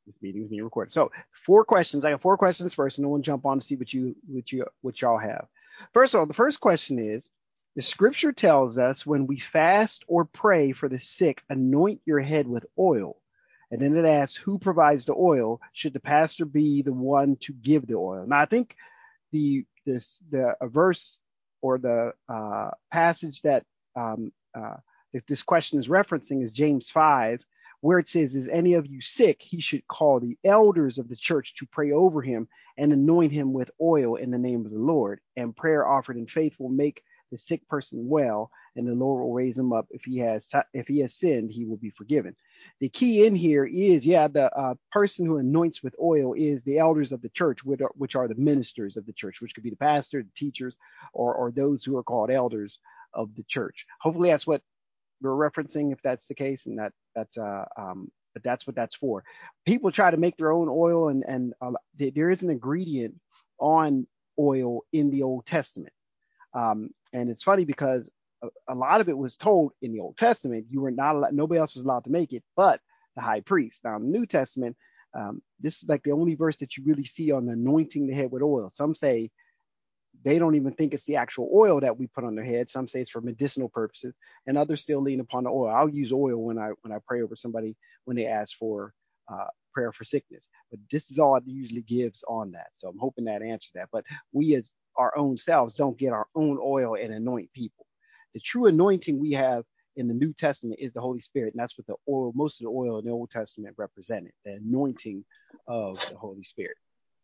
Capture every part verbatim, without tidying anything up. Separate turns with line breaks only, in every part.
This meeting is being recorded. So four questions. I got four questions first, and then we'll jump on to see what you what you what y'all have. First of all, the first question is: the scripture tells us when we fast or pray for the sick, anoint your head with oil. And then it asks who provides the oil. Should the pastor be the one to give the oil? Now, I think the this the a verse or the uh, passage that um, uh, if this question is referencing is James five, where it says, is any of you sick? He should call the elders of the church to pray over him and anoint him with oil in the name of the Lord. And prayer offered in faith will make the sick person well, and the Lord will raise him up. If he has if he has sinned, he will be forgiven. The key in here is, yeah, the uh, person who anoints with oil is the elders of the church, which are, which are the ministers of the church, which could be the pastor, the teachers, or or those who are called elders of the church. Hopefully, that's what we're referencing, if that's the case, and that that's uh um but that's what that's for. People try to make their own oil, and and uh, there is an ingredient on oil in the Old Testament, um and it's funny because a, a lot of it was told in the Old Testament you were not allowed, nobody else was allowed to make it but the high priest. Now in the New Testament, um this is like the only verse that you really see on anointing the head with oil. Some say they don't even think it's the actual oil that we put on their head. Some say it's for medicinal purposes, and others still lean upon the oil. I'll use oil when I when I pray over somebody when they ask for uh, prayer for sickness. But this is all it usually gives on that. So I'm hoping that answers that. But we as our own selves don't get our own oil and anoint people. The true anointing we have in the New Testament is the Holy Spirit, and that's what the oil, most of the oil in the Old Testament represented, the anointing of the Holy Spirit.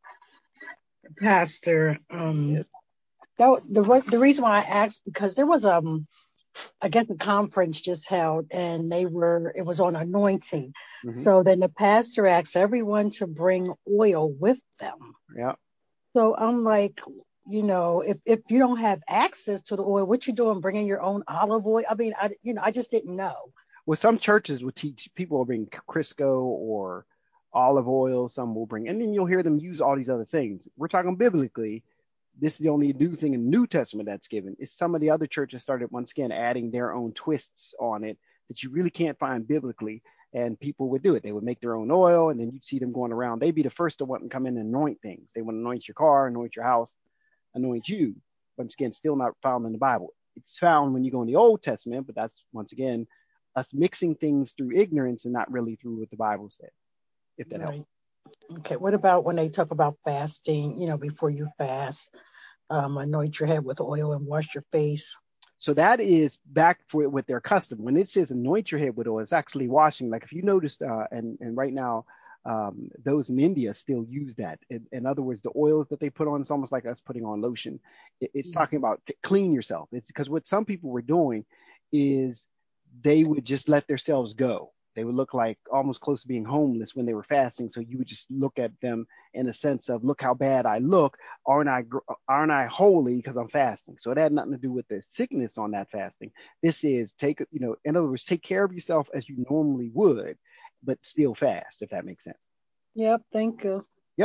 Pastor, um,
Yes.
that, the the reason why I asked, because there was um I guess a conference just held, and they were it was on anointing.
Mm-hmm.
So then the pastor asked everyone to bring oil with them.
Yeah.
So I'm like, you know, if if you don't have access to the oil, what you doing bringing your own olive oil? I mean, I you know, I just didn't know.
Well, some churches will teach people will bring Crisco or olive oil. Some will bring, and then you'll hear them use all these other things. We're talking biblically. This is the only new thing in the New Testament that's given. It's some of the other churches started once again adding their own twists on it that you really can't find biblically. And people would do it. They would make their own oil, and then you'd see them going around. They'd be the first to want to come in and anoint things. They want to anoint your car, anoint your house, anoint you. Once again, still not found in the Bible. It's found when you go in the Old Testament, but that's once again us mixing things through ignorance and not really through what the Bible said, if that helps.
Right. Okay. What about when they talk about fasting? You know, before you fast, um, anoint your head with oil and wash your face.
So that is back for with their custom. When it says anoint your head with oil, it's actually washing. Like if you noticed, uh, and and right now, um, those in India still use that. In, in other words, the oils that they put on, it's almost like us putting on lotion. It, it's talking about to clean yourself. It's because what some people were doing is they would just let themselves go. They would look like almost close to being homeless when they were fasting. So you would just look at them in the sense of, look how bad I look. Aren't I aren't I holy because I'm fasting? So it had nothing to do with the sickness on that fasting. This is take, you know, in other words, take care of yourself as you normally would, but still fast, if that makes sense.
Yep. Thank you.
Yep.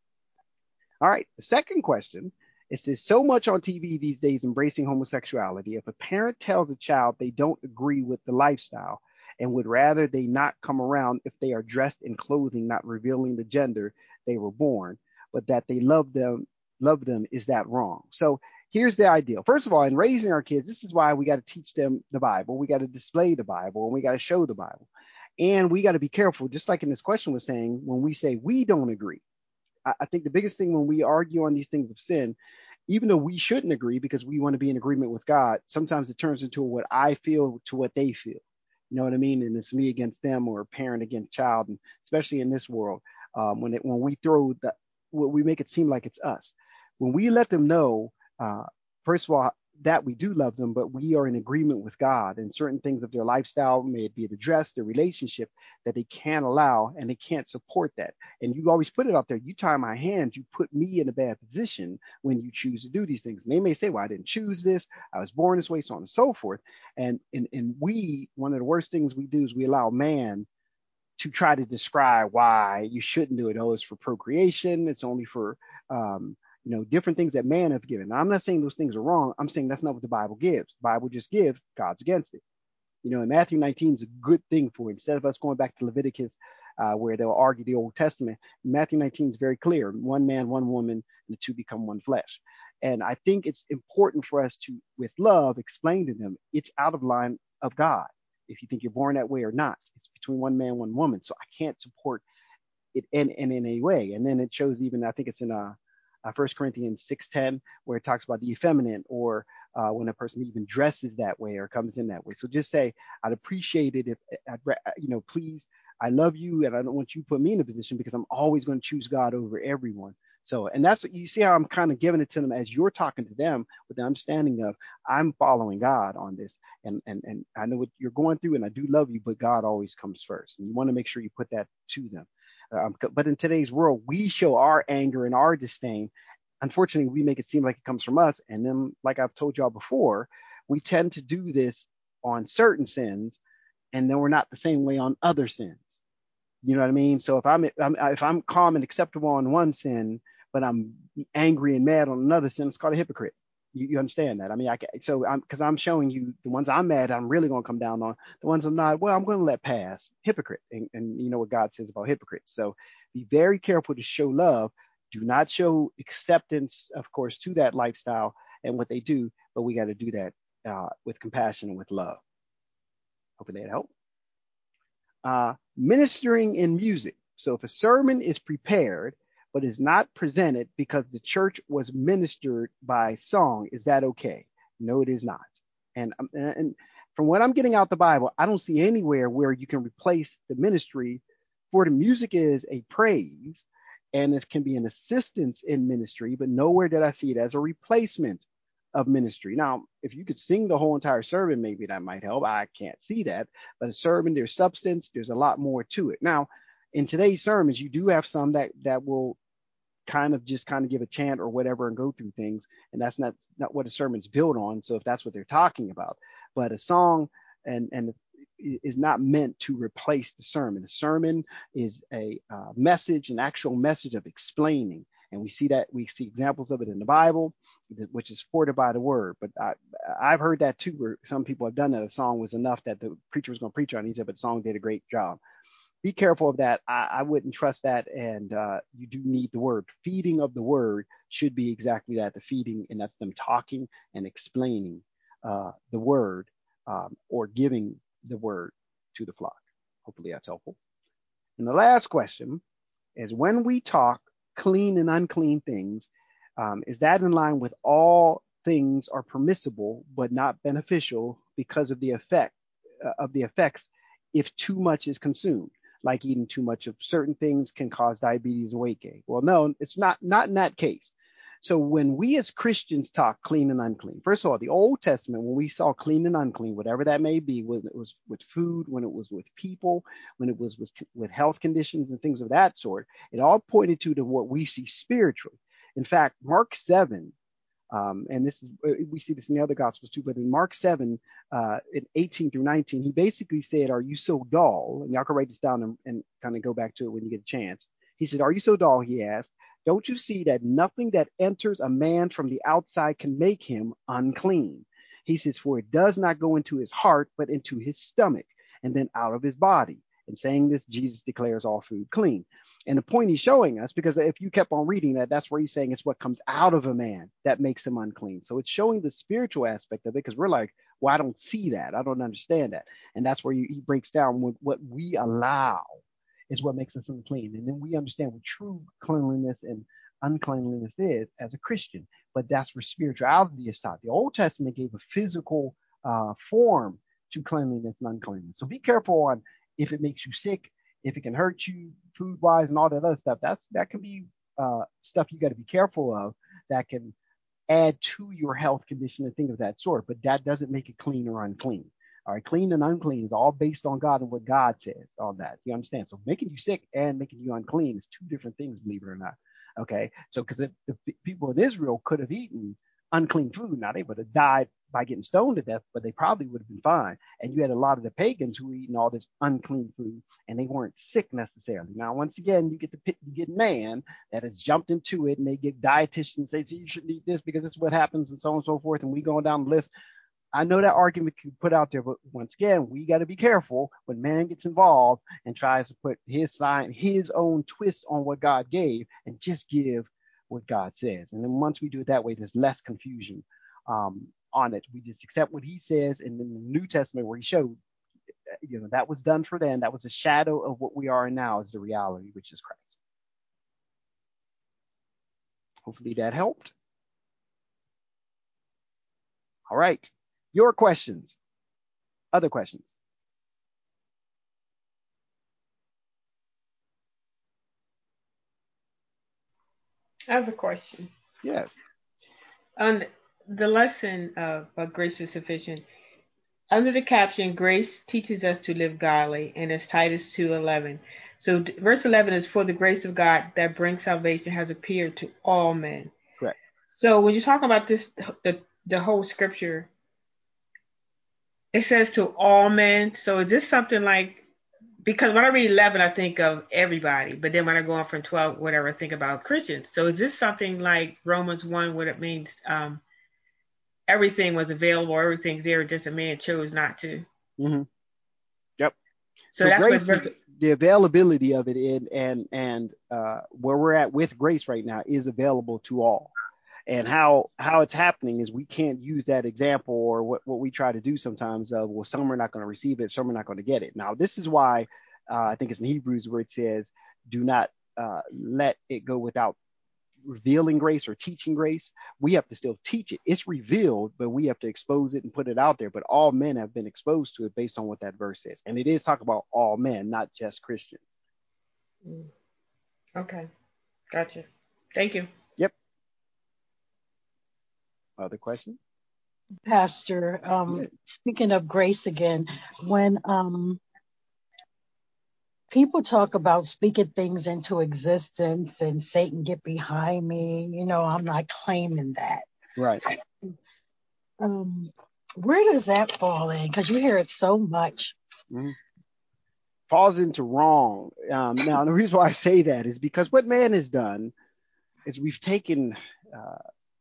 All right. The second question. It says so much on T V these days embracing homosexuality. If a parent tells a child they don't agree with the lifestyle and would rather they not come around if they are dressed in clothing not revealing the gender they were born, but that they love them, love them, is that wrong? So here's the ideal. First of all, in raising our kids, this is why we got to teach them the Bible. We got to display the Bible, and we got to show the Bible. And we got to be careful, just like in this question was saying, when we say we don't agree. I, I think the biggest thing when we argue on these things of sin, even though we shouldn't agree because we want to be in agreement with God, sometimes it turns into what I feel to what they feel. You know what I mean? And it's me against them or parent against child, and especially in this world, um, when it when we throw the, we make it seem like it's us. When we let them know, uh, first of all, that we do love them, but we are in agreement with God and certain things of their lifestyle, may it be the dress, their relationship, that they can't allow and they can't support that. And you always put it out there. You tie my hands, you put me in a bad position when you choose to do these things. And they may say, well, I didn't choose this. I was born this way, so on and so forth. And, and, and we, one of the worst things we do is we allow man to try to describe why you shouldn't do it. Oh, it's for procreation. It's only for, um, you know, different things that man have given. Now, I'm not saying those things are wrong. I'm saying that's not what the Bible gives. The Bible just gives, God's against it. You know, and Matthew nineteen is a good thing for it. Instead of us going back to Leviticus, uh, where they'll argue the Old Testament, Matthew nineteen is very clear: one man, one woman, and the two become one flesh. And I think it's important for us to, with love, explain to them it's out of line of God. If you think you're born that way or not, it's between one man, one woman. So I can't support it in, in, in any way. And then it shows even, I think it's in uh, uh, First Corinthians six ten, where it talks about the effeminate, or uh, when a person even dresses that way or comes in that way. So just say, I'd appreciate it if, I'd, you know, please, I love you and I don't want you to put me in a position, because I'm always going to choose God over everyone. So, and that's, you see how I'm kind of giving it to them as you're talking to them with the understanding of, I'm following God on this. And, and, and I know what you're going through and I do love you, but God always comes first. And you want to make sure you put that to them. Um, but in today's world, we show our anger and our disdain. Unfortunately, we make it seem like it comes from us. And then, like I've told y'all before, we tend to do this on certain sins, and then we're not the same way on other sins. You know what I mean? So if I'm, I'm if I'm calm and acceptable on one sin, but I'm angry and mad on another sin, it's called a hypocrite. You, you understand that? I mean, I so I'm because I'm showing you the ones I'm mad, I'm really going to come down on. The ones I'm not, well, I'm going to let pass. Hypocrite, and, and you know what God says about hypocrites. So be very careful to show love. Do not show acceptance, of course, to that lifestyle and what they do, but we got to do that uh, with compassion and with love. Hopefully that helped. Uh, ministering in music. So if a sermon is prepared but is not presented because the church was ministered by song, is that okay? No, it is not. And, and from what I'm getting out the Bible, I don't see anywhere where you can replace the ministry, for the music is a praise and it can be an assistance in ministry, but nowhere did I see it as a replacement of ministry. Now, if you could sing the whole entire sermon, maybe that might help. I can't see that. But a sermon, there's substance, there's a lot more to it. Now, in today's sermons, you do have some that that will kind of just kind of give a chant or whatever and go through things. And that's not, not what a sermon's built on. So if that's what they're talking about, but a song and, and is not meant to replace the sermon. A sermon is a uh, message, an actual message of explaining. And we see that, we see examples of it in the Bible, which is supported by the word. But I, I've heard that too, where some people have done that. A song was enough that the preacher was going to preach on. He said, but the song did a great job. Be careful of that. I, I wouldn't trust that. And uh, you do need the word. Feeding of the word should be exactly that, the feeding, and that's them talking and explaining uh, the word um, or giving the word to the flock. Hopefully that's helpful. And the last question is, when we talk clean and unclean things, um, is that in line with all things are permissible but not beneficial because of the effect uh, of the effects if too much is consumed? Like eating too much of certain things can cause diabetes and weight gain. Well, no, it's not, not in that case. So when we as Christians talk clean and unclean, first of all, the Old Testament, when we saw clean and unclean, whatever that may be, when it was with food, when it was with people, when it was with, with health conditions and things of that sort, it all pointed to, to what we see spiritually. In fact, Mark seven, Um, and this is, we see this in the other gospels too, but in Mark seven, uh, in eighteen through nineteen, he basically said, are you so dull? And y'all can write this down and, and kind of go back to it when you get a chance. He said, are you so dull? He asked, don't you see that nothing that enters a man from the outside can make him unclean? He says, for it does not go into his heart, but into his stomach and then out of his body. And saying this, Jesus declares all food clean. And the point he's showing us, because if you kept on reading that, that's where he's saying it's what comes out of a man that makes him unclean. So it's showing the spiritual aspect of it, because we're like, well, I don't see that. I don't understand that. And that's where you, he breaks down what, what we allow is what makes us unclean. And then we understand what true cleanliness and uncleanliness is as a Christian. But that's where spirituality is taught. The Old Testament gave a physical uh, form to cleanliness and uncleanliness. So be careful on if it makes you sick, if it can hurt you food wise and all that other stuff. That's that can be uh, stuff you got to be careful of that can add to your health condition and things of that sort. But that doesn't make it clean or unclean. All right, clean and unclean is all based on God and what God says on that. You understand? So making you sick and making you unclean is two different things, believe it or not. Okay, so because the people in Israel could have eaten unclean food, now they would have died by getting stoned to death, but they probably would have been fine. And you had a lot of the pagans who were eating all this unclean food, and they weren't sick necessarily. Now, once again, you get the you get man that has jumped into it, and they get dietitians say, "See, you shouldn't eat this because this is what happens," and so on and so forth. And we going down the list. I know that argument can be put out there, but once again, we got to be careful when man gets involved and tries to put his sign, his own twist on what God gave, and just give what God says. And then once we do it that way, there's less confusion um, on it. We just accept what He says, and in the New Testament, where He showed, you know, that was done for them. That was a shadow of what we are now, is the reality, which is Christ. Hopefully that helped. All right. Your questions. Other questions?
I have a question.
Yes.
On the lesson of, of grace is sufficient, under the caption, grace teaches us to live godly, and it's Titus two eleven. So verse eleven is, for the grace of God that brings salvation has appeared to all men.
Correct.
So when you're talking about this, the, the whole scripture, it says to all men. So is this something like, because when I read eleven, I think of everybody, but then when I go on from twelve, whatever, I think about Christians. So is this something like Romans one, what it means, um, everything was available, everything's there, just a man chose not to?
Mm-hmm. Yep.
So,
So
that's
grace
what
is the availability of it, in, and and uh, where we're at with grace right now is available to all. And how how it's happening is we can't use that example, or what, what we try to do sometimes of, well, some are not going to receive it, some are not going to get it. Now, this is why uh, I think it's in Hebrews where it says, do not uh, let it go without revealing grace or teaching grace. We have to still teach it. It's revealed, but we have to expose it and put it out there. But all men have been exposed to it based on what that verse says. And it is talk about all men, not just Christians.
Okay. Gotcha. Thank you.
Yep. Other questions?
Pastor, um, speaking of grace again, when um, people talk about speaking things into existence and Satan get behind me, you know, I'm not claiming that.
Right.
Um, where does that fall in? Because you hear it so much.
Mm-hmm. Falls into wrong. Um, now, the reason why I say that is because what man has done is we've taken, uh,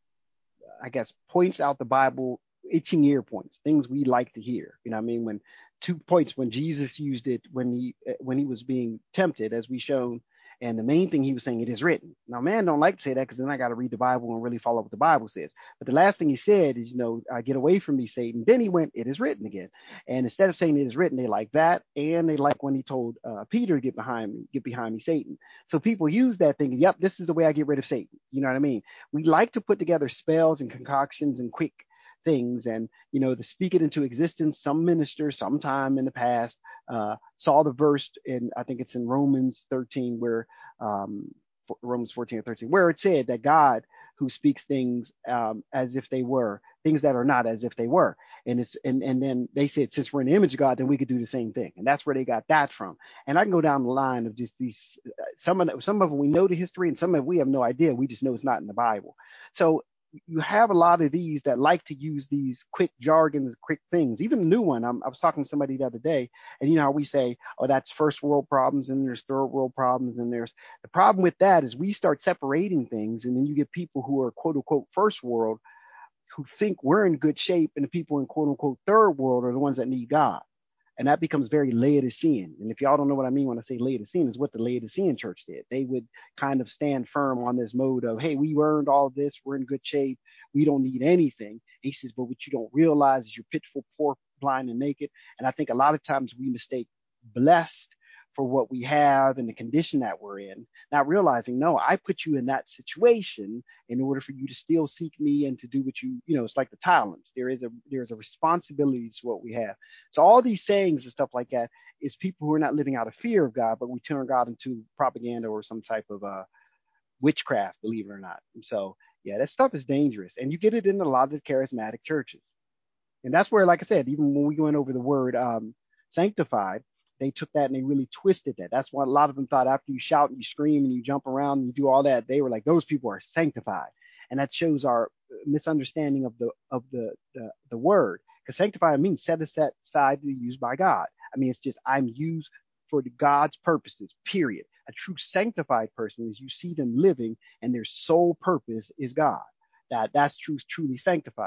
I guess, points out the Bible, itching ear points, things we like to hear. You know what I mean? When two points, when Jesus used it, when he when he was being tempted, as we shown, and the main thing he was saying, it is written. Now, man don't like to say that, because then I got to read the Bible and really follow what the Bible says. But the last thing he said is, you know, uh, get away from me, Satan. Then he went, it is written again. And instead of saying it is written, they like that. And they like when he told uh, Peter, get behind me, get behind me, Satan. So people use that thinking, yep, this is the way I get rid of Satan. You know what I mean? We like to put together spells and concoctions and quick things, and you know, to speak it into existence. Some minister sometime in the past uh, saw the verse in, I think it's in Romans thirteen, where um, Romans fourteen or thirteen, where it said that God who speaks things um, as if they were, things that are not as if they were. And it's and and then they said, since we're in the image of God, then we could do the same thing. And that's where they got that from. And I can go down the line of just these, uh, some of the, some of them we know the history, and some of them we have no idea. We just know it's not in the Bible. So you have a lot of these that like to use these quick jargons, quick things. Even the new one, I'm, I was talking to somebody the other day, and you know how we say, oh, that's first world problems, and there's third world problems, and there's the problem with that is we start separating things, and then you get people who are quote unquote first world who think we're in good shape, and the people in quote unquote third world are the ones that need God. And that becomes very Laodicean. And if y'all don't know what I mean when I say Laodicean, is what the Laodicean church did. They would kind of stand firm on this mode of, hey, we earned all of this. We're in good shape. We don't need anything. He says, but what you don't realize is you're pitiful, poor, blind, and naked. And I think a lot of times we mistake blessed for what we have and the condition that we're in, not realizing, no, I put you in that situation in order for you to still seek me and to do what you, you know, it's like the talents. There is a, there's a responsibility to what we have. So all these sayings and stuff like that is people who are not living out of fear of God, but we turn God into propaganda or some type of uh, witchcraft, believe it or not. And so, yeah, that stuff is dangerous. And you get it in a lot of the charismatic churches. And that's where, like I said, even when we went over the word um, sanctified, they took that and they really twisted that. That's why a lot of them thought after you shout and you scream and you jump around and you do all that, they were like, those people are sanctified. And that shows our misunderstanding of the of the the, the word. Because sanctified means set aside to be used by God. I mean, it's just I'm used for the God's purposes, period. A true sanctified person is you see them living and their sole purpose is God. That that's true, truly sanctified.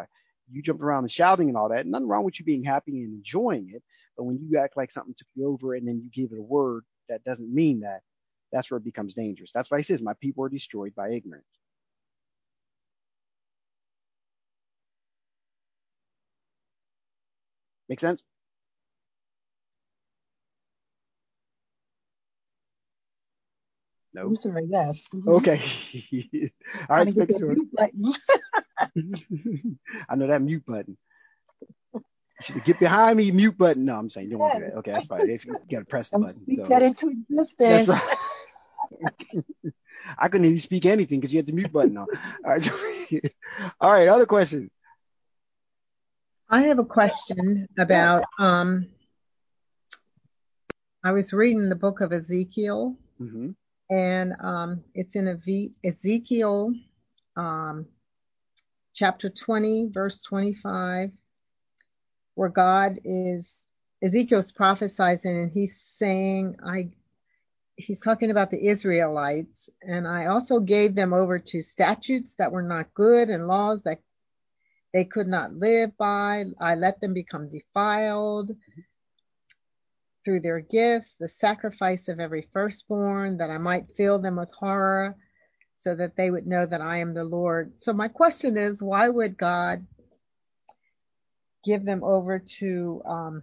you jumped around and shouting and all that. Nothing wrong with you being happy and enjoying it. But when you act like something took you over and then you give it a word that doesn't mean that, that's where it becomes dangerous. That's why he says, my people are destroyed by ignorance. Make sense? No.
I'm sorry, yes.
Okay. All right,
Trying to
just
get
make
that
sure.
mute button.
I know that mute button. You should get behind me, mute button. No, I'm saying you don't want to do
Yes.
that. Okay, that's fine. You got to press the
I'm
button.
speak
So
that into
that's
existence.
right. I couldn't even speak anything because you had the mute button on. All right. All right. Other questions?
I have a question about, um, I was reading the book of Ezekiel,
Mm-hmm.
and um, it's in a v- Ezekiel um, chapter twenty, verse twenty-five, where God is, Ezekiel's prophesizing, and he's saying, I, he's talking about the Israelites, and I also gave them over to statutes that were not good and laws that they could not live by. I let them become defiled through their gifts, the sacrifice of every firstborn, that I might fill them with horror, so that they would know that I am the Lord. So my question is, why would God give them over to um,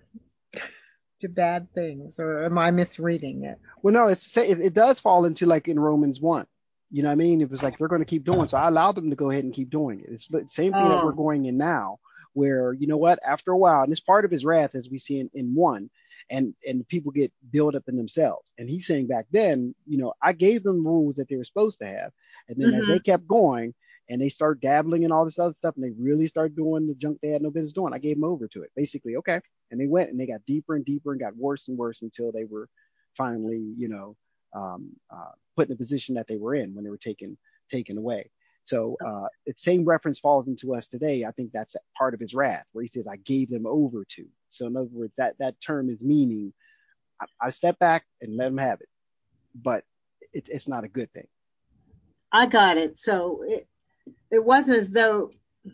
to bad things, or am I misreading it?
Well, no, it's it, it does fall into like in Romans one. You know what I mean? It was like they're going to keep doing. So I allowed them to go ahead and keep doing it. It's the same thing that we're
Oh,
going in now, where you know what? After a while, and it's part of his wrath, as we see in, in one, and and people get built up in themselves. And he's saying back then, you know, I gave them rules that they were supposed to have, and then as
hmm
they kept going and they start dabbling in all this other stuff, and they really start doing the junk they had no business doing, I gave them over to it. Basically, okay. And they went and they got deeper and deeper and got worse and worse until they were finally, you know, um, uh, put in the position that they were in when they were taken taken away. So uh, the same reference falls into us today. I think that's part of his wrath, where he says, "I gave them over to." So in other words, that that term is meaning I, I step back and let them have it, but it, it's not a good thing.
I got it. So it, it wasn't as though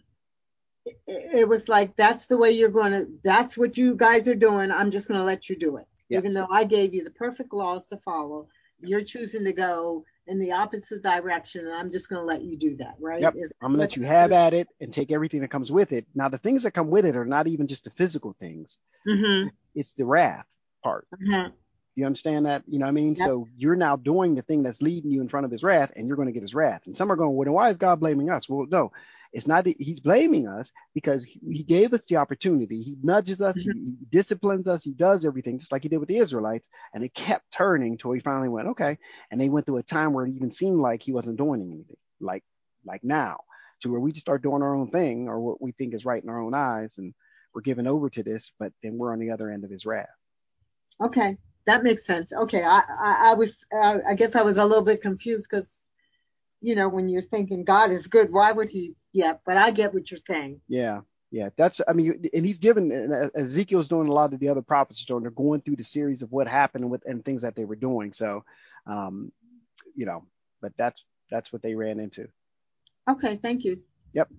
it, it was like, that's the way you're going to, that's what you guys are doing. I'm just going to let you do it.
Yes.
Even though I gave you the perfect laws to follow, you're choosing to go in the opposite direction, and I'm just going to let you do that, right?
Yep.
Is
I'm gonna
what,
let you have at it and take everything that comes with it. Now the things that come with it are not even just the physical things.
hmm
It's the wrath part.
uh-huh.
You understand that? You know what I mean?
Yep.
So you're now doing the thing that's leading you in front of his wrath, and you're going to get his wrath. And some are going, well, then why is God blaming us? Well, no, it's not. He's blaming us because he, he gave us the opportunity. He nudges us. He,
Mhm.
he disciplines us. He does everything just like he did with the Israelites. And it kept turning till he finally went, okay. And they went through a time where it even seemed like he wasn't doing anything, like like now, to where we just start doing our own thing or what we think is right in our own eyes, and we're given over to this. But then we're on the other end of his wrath.
Okay, that makes sense. Okay, I I, I was uh, I guess I was a little bit confused because, you know, when you're thinking God is good, why would he? Yeah, but I get what you're saying.
Yeah, yeah. That's, I mean, and he's given, and Ezekiel's doing a lot of the other prophets doing. They're going through the series of what happened and what and things that they were doing. So, um, you know, but that's that's what they ran into.
Okay, thank you.
Yep.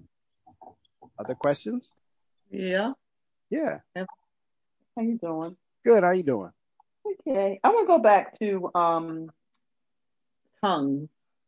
Other questions?
Yeah.
Yeah.
How you doing?
Good. How you doing?
Okay. I want to go back to um tongues.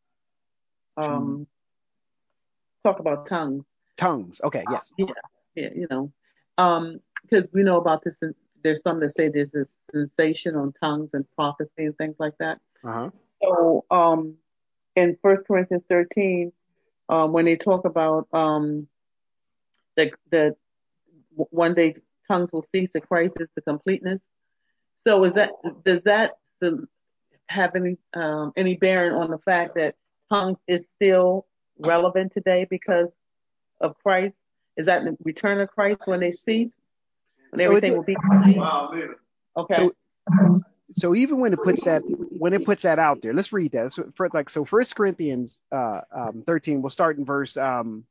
To
Um, talk about tongues.
tongues. Okay. Yes.
Yeah. Yeah. You know, um, because we know about this. There's some that say there's this sensation on tongues and prophecy and things like that.
Uh huh.
So, um, in First Corinthians thirteen, um, when they talk about um that that one day tongues will cease, that Christ is the completeness. So, is that does that have any um, any bearing on the fact that tongues is still relevant today because of Christ? Is that the return of Christ when they cease, when
So it
everything
did.
will be complete? Okay.
So so even when it puts that when it puts that out there, let's read that. So for like so First Corinthians uh, um, thirteen. We'll start in verse um,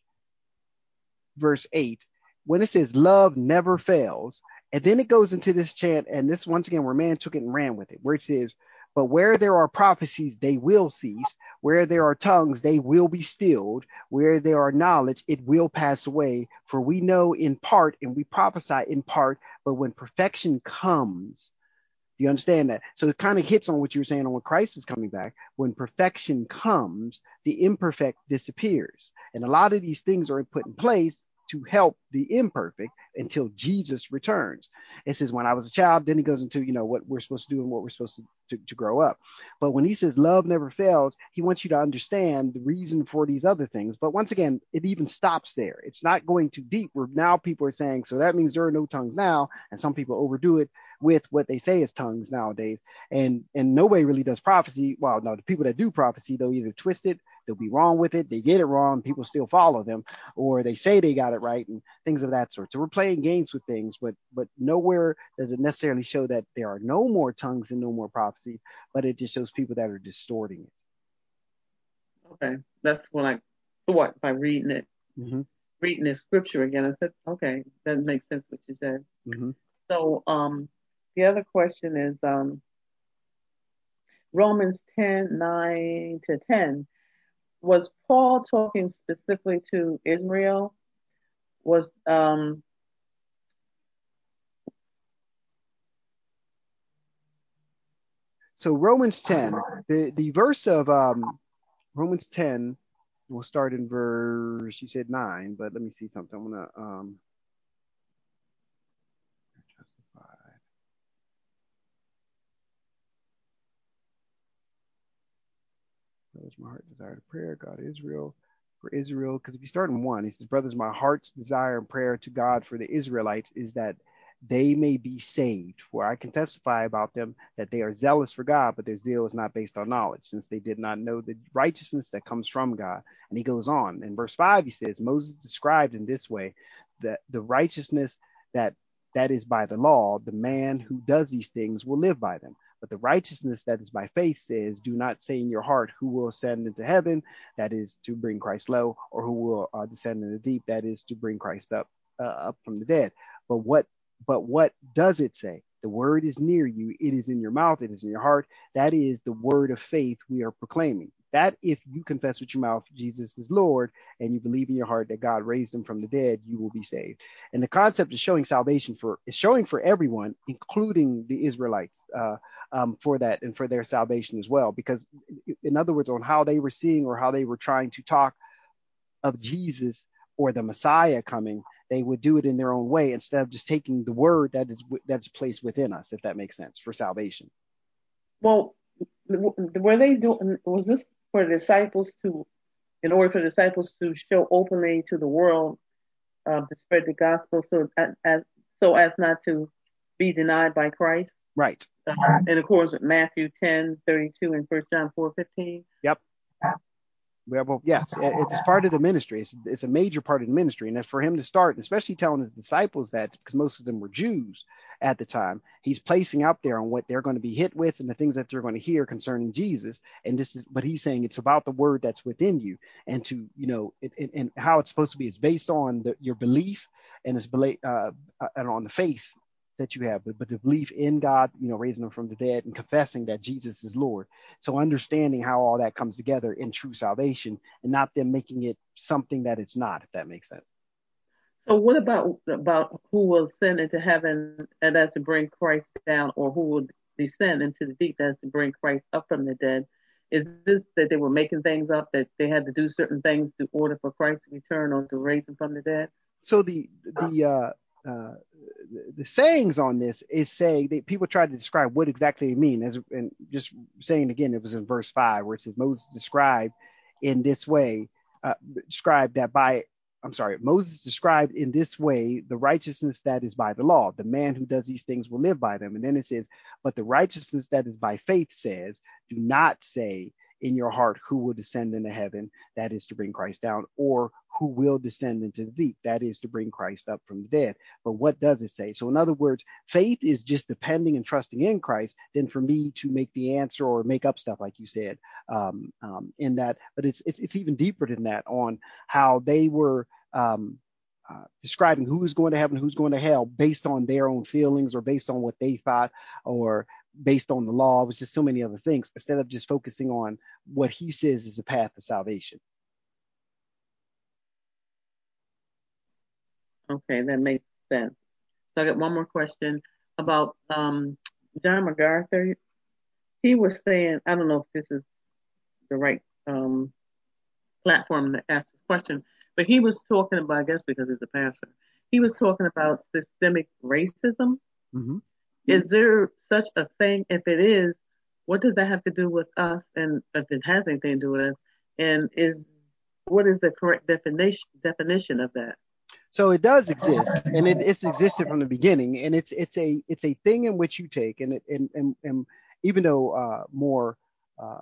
verse eight, when it says love never fails. And then it goes into this chant, and this once again where man took it and ran with it, where it says, But where there are prophecies, they will cease. Where there are tongues, they will be stilled. Where there are knowledge, it will pass away. For we know in part and we prophesy in part, but when perfection comes, do you understand that? So it kind of hits on what you were saying on when Christ is coming back. When perfection comes, the imperfect disappears. And a lot of these things are put in place to help the imperfect until Jesus returns. It says, when I was a child, then he goes into, you know, what we're supposed to do and what we're supposed to, to, to grow up. But when he says love never fails, he wants you to understand the reason for these other things. But once again, it even stops there. It's not going too deep where now people are saying, so that means there are no tongues now. And some people overdo it with what they say is tongues nowadays. And and nobody really does prophecy. Well, no, the people that do prophecy, they'll either twist it, they'll be wrong with it, they get it wrong, people still follow them, or they say they got it right and things of that sort. So we're playing games with things, but but nowhere does it necessarily show that there are no more tongues and no more prophecy, but it just shows people that are distorting it.
Okay, that's what I thought by reading it.
Mm-hmm.
Reading the scripture again, I said, okay, that makes sense what you said.
Mm-hmm.
So um, the other question is um, Romans ten, nine to ten. Was Paul talking specifically to Israel? Was um,
so Romans ten, the, the verse of um, Romans ten, we'll start in verse, she said nine, but let me see something. I'm gonna um justified. Brothers, my heart desire to prayer, God Israel, for Israel. Because if you start in one, he says, brothers, my heart's desire and prayer to God for the Israelites is that they may be saved. For I can testify about them that they are zealous for God, but their zeal is not based on knowledge, since they did not know the righteousness that comes from God. And he goes on. In verse five, he says, Moses described in this way that the righteousness that that is by the law, the man who does these things will live by them. But the righteousness that is by faith says, do not say in your heart, who will ascend into heaven, that is to bring Christ low, or who will uh, descend into the deep, that is to bring Christ up, uh, up from the dead. But what But what does it say? The word is near you. It is in your mouth. It is in your heart. That is the word of faith we are proclaiming. That if you confess with your mouth Jesus is Lord and you believe in your heart that God raised him from the dead, you will be saved. And the concept is showing salvation for is showing for everyone, including the Israelites, uh, um, for that and for their salvation as well. Because in other words, on how they were seeing or how they were trying to talk of Jesus or the Messiah coming, they would do it in their own way instead of just taking the word that is that's placed within us, if that makes sense, for salvation.
Well, were they doing? Was this for the disciples to, in order for the disciples to show openly to the world, uh, to spread the gospel, so as, as so as not to be denied by Christ?
Right.
Uh, in accordance with Matthew ten thirty-two and First John four fifteen.
Yep. Well, yes, it's part of the ministry. It's, it's a major part of the ministry. And for him to start, especially telling his disciples that, because most of them were Jews at the time, he's placing out there on what they're going to be hit with and the things that they're going to hear concerning Jesus. And this is, but he's saying it's about the word that's within you, and to, you know, it, it, and how it's supposed to be is based on the, your belief and it's uh, and on the faith that you have, but, but the belief in God, you know, raising them from the dead and confessing that Jesus is Lord. So understanding how all that comes together in true salvation and not them making it something that it's not, if that makes sense.
So what about about who will ascend into heaven, and that's to bring Christ down, or who will descend into the deep, that's to bring Christ up from the dead? Is this that they were making things up, that they had to do certain things in order for Christ to return or to raise him from the dead?
So the the uh Uh, the, the sayings on this is saying that people try to describe what exactly they mean, as and just saying again, it was in verse five where it says Moses described in this way, uh, described that by I'm sorry, Moses described in this way the righteousness that is by the law. The man who does these things will live by them. And then it says, but the righteousness that is by faith says, do not say in your heart who will descend into heaven, that is to bring Christ down, or who will descend into the deep, that is to bring Christ up from the dead. But what does it say? So in other words, faith is just depending and trusting in Christ, then for me to make the answer or make up stuff, like you said, um, um, in that. But it's, it's it's even deeper than that, on how they were um, uh, describing who is going to heaven, who's going to hell, based on their own feelings or based on what they thought, or based on the law. It was just so many other things instead of just focusing on what he says is the path of salvation.
Okay, that makes sense. So I got one more question about um, John MacArthur. He was saying, I don't know if this is the right um, platform to ask this question, but he was talking about, I guess because he's a pastor, he was talking about systemic racism.
Mm-hmm.
Is there such a thing? If it is, what does that have to do with us? And if it has anything to do with us, and is what is the correct definition definition of that?
So it does exist, and it, it's existed from the beginning, and it's it's a it's a thing in which you take, and it, and, and and even though uh, more uh,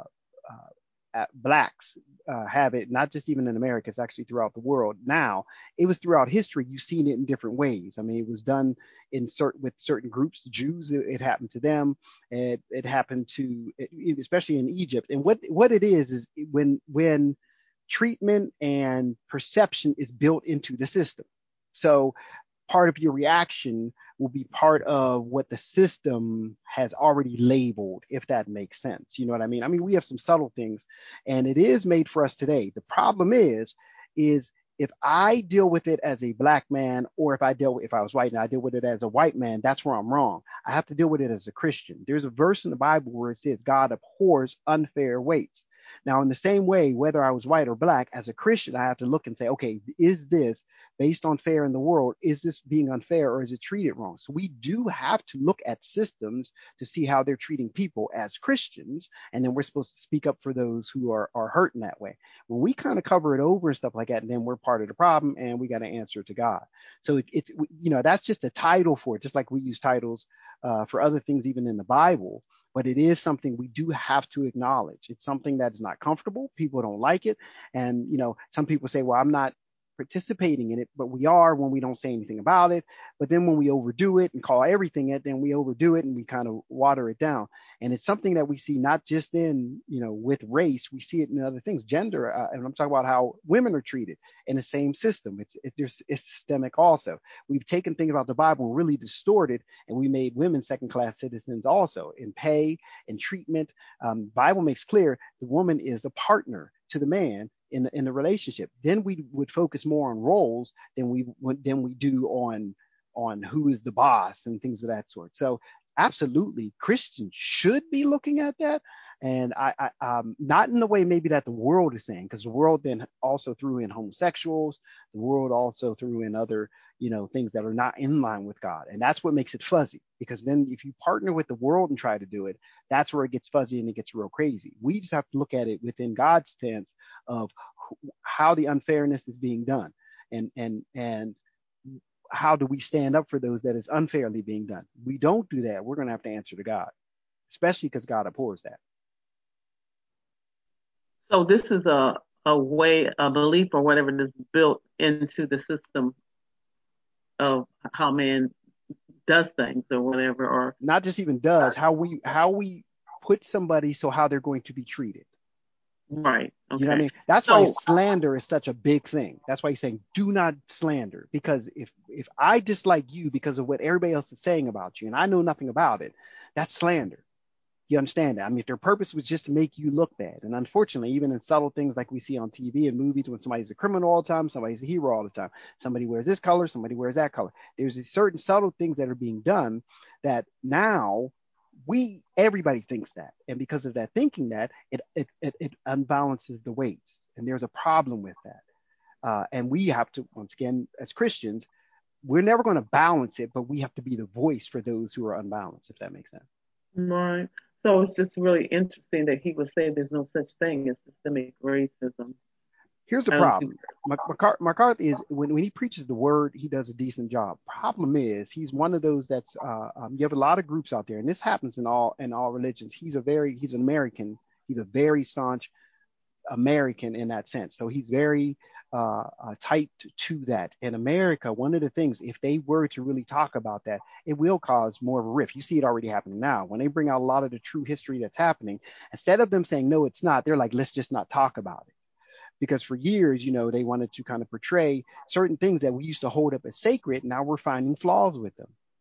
uh, blacks uh, have it, not just even in America, it's actually throughout the world. Now, it was throughout history. You've seen it in different ways. I mean, it was done in certain with certain groups. The Jews, it, it happened to them. It it happened to, it, especially in Egypt. And what what it is is when when treatment and perception is built into the system. So part of your reaction will be part of what the system has already labeled, if that makes sense. You know what I mean? I mean, we have some subtle things, and it is made for us today. The problem is, is if I deal with it as a black man, or if I deal with, if I was white and I deal with it as a white man, that's where I'm wrong. I have to deal with it as a Christian. There's a verse in the Bible where it says God abhors unfair weights. Now, in the same way, whether I was white or black, as a Christian, I have to look and say, okay, is this based on fair in the world? Is this being unfair, or is it treated wrong? So we do have to look at systems to see how they're treating people as Christians. And then we're supposed to speak up for those who are, are hurt in that way. When we kind of cover it over and stuff like that, and then we're part of the problem, and we got to answer to God. So it, it's, you know, that's just a title for it, just like we use titles uh, for other things, even in the Bible. But it is something we do have to acknowledge. It's something that is not comfortable. People don't like it. And, you know, some people say, well, I'm not participating in it, but we are when we don't say anything about it. But then when we overdo it and call everything it, then we overdo it and we kind of water it down. And it's something that we see not just in, you know, with race, we see it in other things, gender. Uh, and I'm talking about how women are treated in the same system. It's, it, there's, it's systemic also. We've taken things about the Bible and really distorted, and we made women second class citizens also in pay and treatment. Um, Bible makes clear the woman is a partner to the man in the, in the relationship. Then we would focus more on roles than we than we do on on who is the boss and things of that sort. So absolutely, Christians should be looking at that, and I, I um, not in the way maybe that the world is saying, because the world then also threw in homosexuals, the world also threw in other, you know, things that are not in line with God, and that's what makes it fuzzy. Because then if you partner with the world and try to do it, that's where it gets fuzzy and it gets real crazy. We just have to look at it within God's stance of how the unfairness is being done, and and and how do we stand up for those that is unfairly being done. We don't do that, we're going to have to answer to God, especially because God abhors that.
So this is a a way, a belief or whatever that's built into the system of how man does things or whatever, or
not just even does, how we how we put somebody so how they're going to be treated.
Right. Okay.
You know what I mean? That's
so,
why slander is such a big thing. That's why he's saying, do not slander. Because if if I dislike you because of what everybody else is saying about you and I know nothing about it, that's slander. You understand that? I mean, if their purpose was just to make you look bad. And unfortunately, even in subtle things like we see on T V and movies, when somebody's a criminal all the time, somebody's a hero all the time, somebody wears this color, somebody wears that color. There's these certain subtle things that are being done that now we, everybody thinks that. And because of that thinking that, it it it, it unbalances the weights. And there's a problem with that. Uh, and we have to, once again, as Christians, we're never going to balance it, but we have to be the voice for those who are unbalanced, if that makes sense.
Right. So it's just really interesting that he would say there's no such thing as systemic racism.
Here's the problem. McCarthy, McCarthy is when, when he preaches the word, he does a decent job. Problem is, he's one of those that's uh, um, you have a lot of groups out there, and this happens in all in all religions. He's a very he's an American. He's a very staunch American in that sense. So he's very uh, uh, tight to that. In America, one of the things, if they were to really talk about that, it will cause more of a rift. You see it already happening now. When they bring out a lot of the true history that's happening, instead of them saying, no, it's not, they're like, let's just not talk about it. Because for years, you know, they wanted to kind of portray certain things that we used to hold up as sacred. Now we're finding flaws with them.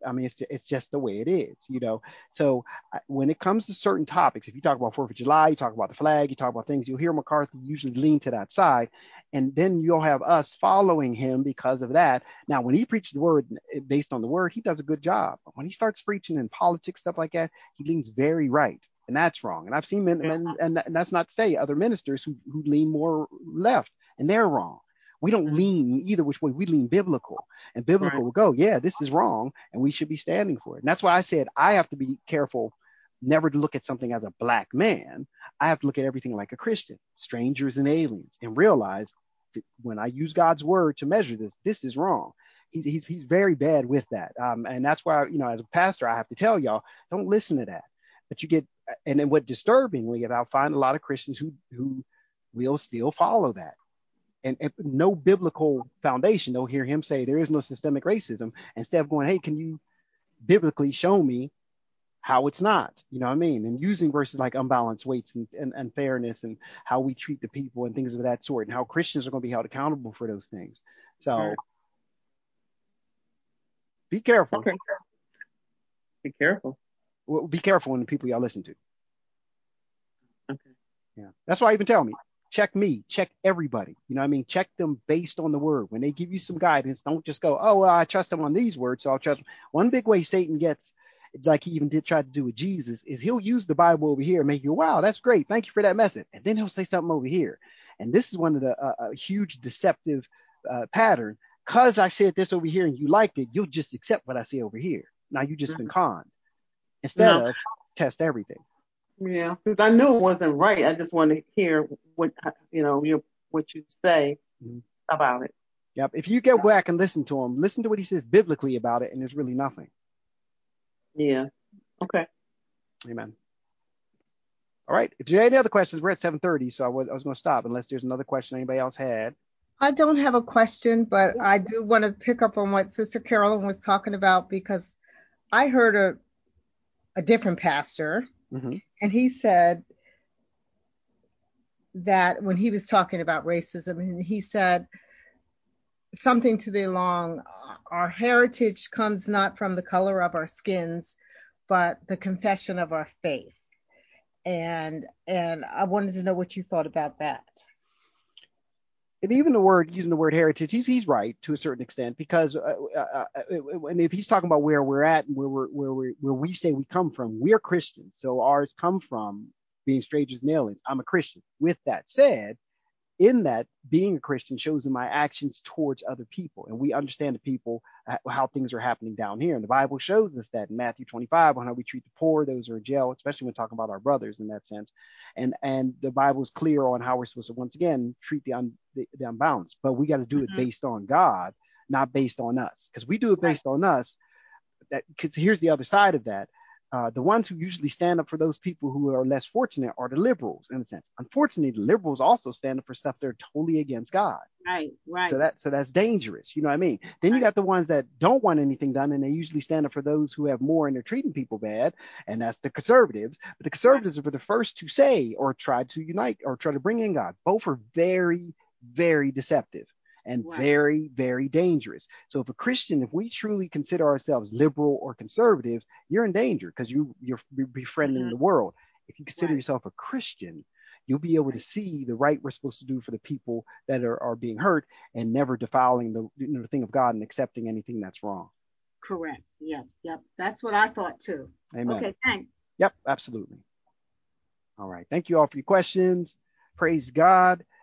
I mean, it's, it's just the way it is, you know. So when it comes to certain topics, if you talk about Fourth of July, you talk about the flag, you talk about things, you'll hear McCarthy usually lean to that side. And then you'll have us following him because of that. Now, when he preaches the word based on the word, he does a good job. But when he starts preaching in politics, stuff like that, he leans very right. And that's wrong. And I've seen men, men and, and that's not to say other ministers who, who lean more left, and they're wrong. We don't lean either which way. We lean biblical, and biblical right. will go, yeah, this is wrong, and we should be standing for it. And that's why I said I have to be careful never to look at something as a black man. I have to look at everything like a Christian, strangers and aliens, and realize that when I use God's word to measure this, this is wrong. He's he's he's very bad with that, um, and that's why, you know, as a pastor, I have to tell y'all, don't listen to that. But you get, and then what disturbingly, I'll find a lot of Christians who who will still follow that. And, and no biblical foundation. They'll hear him say there is no systemic racism, instead of going, hey, can you biblically show me how it's not? You know what I mean? And using verses like unbalanced weights and, and, and fairness and how we treat the people and things of that sort, and how Christians are going to be held accountable for those things. So right. be careful.
Okay. Be careful.
Well, be careful when the people y'all listen to.
Okay.
Yeah. That's why I even tell me. Check me, check everybody. You know what I mean? Check them based on the word. When they give you some guidance, don't just go, oh, well, I trust them on these words, so I'll trust them. One big way Satan gets, like he even did try to do with Jesus, is he'll use the Bible over here and make you, wow, that's great. Thank you for that message. And then he'll say something over here. And this is one of the uh, a huge deceptive uh, pattern. Because I said this over here and you liked it, you'll just accept what I say over here. Now you just mm-hmm. been conned. Instead no. of test everything.
Yeah, because I knew it wasn't right. I just wanted to hear what, you know, your, what you say mm-hmm. about it.
Yep. If you go back and listen to him, listen to what he says biblically about it, and there's really nothing.
Yeah. Okay.
Amen. All right. If there are any other questions, we're at seven thirty, so I was, I was going to stop unless there's another question anybody else had.
I don't have a question, but I do want to pick up on what Sister Carolyn was talking about, because I heard a a different pastor. Mm-hmm. And he said that when he was talking about racism, and he said something to the along, our heritage comes not from the color of our skins, but the confession of our faith. And and I wanted to know what you thought about that.
And even the word, using the word heritage, he's he's right to a certain extent, because uh, uh, uh, and if he's talking about where we're at and where we're where we where we say we come from, we're Christians, so ours come from being strangers and aliens. I'm a Christian. With that said, in that, being a Christian shows in my actions towards other people, and we understand the people, how things are happening down here. And the Bible shows us that in Matthew twenty-five, on how we treat the poor, those who are in jail, especially when talking about our brothers in that sense. And and the Bible is clear on how we're supposed to, once again, treat the un, the, the unbalanced. But we got to do mm-hmm. it based on God, not based on us. Because we do it based right. on us. That because here's the other side of that. Uh, the ones who usually stand up for those people who are less fortunate are the liberals, in a sense. Unfortunately, the liberals also stand up for stuff they're totally against God.
Right, right.
So that so that's dangerous. You know what I mean? Then right. you got the ones that don't want anything done, and they usually stand up for those who have more and they're treating people bad, and that's the conservatives. But the conservatives right. are the first to say or try to unite or try to bring in God. Both are very, very deceptive and right. very, very dangerous. So if a Christian, if we truly consider ourselves liberal or conservatives, you're in danger, because you, you're befriending mm-hmm. the world. If you consider right. yourself a Christian, you'll be able to see the right we're supposed to do for the people that are, are being hurt, and never defiling the, you know, the thing of God and accepting anything that's wrong.
Correct. Yep. Yep. That's what I thought too.
Amen.
Okay. Thanks.
Yep. Absolutely. All right. Thank you all for your questions. Praise God.